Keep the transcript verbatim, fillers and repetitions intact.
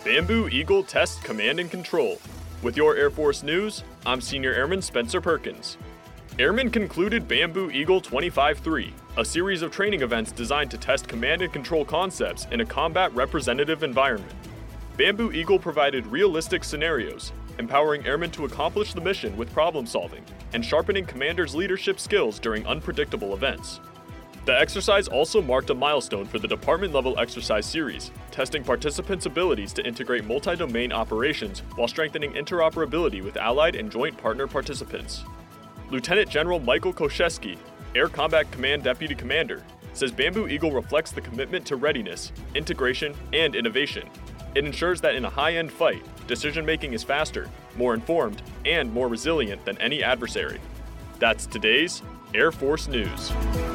Bamboo Eagle Test Command and Control. With your Air Force news, I'm Senior Airman Spencer Perkins. Airmen concluded Bamboo Eagle twenty-five three, a series of training events designed to test command and control concepts in a combat representative environment. Bamboo Eagle provided realistic scenarios, empowering airmen to accomplish the mission with problem solving and sharpening commanders' leadership skills during unpredictable events. The exercise also marked a milestone for the department-level exercise series, testing participants' abilities to integrate multi-domain operations while strengthening interoperability with allied and joint partner participants. Lieutenant General Michael Koshesky, Air Combat Command Deputy Commander, says Bamboo Eagle reflects the commitment to readiness, integration, and innovation. It ensures that in a high-end fight, decision-making is faster, more informed, and more resilient than any adversary. That's today's Air Force News.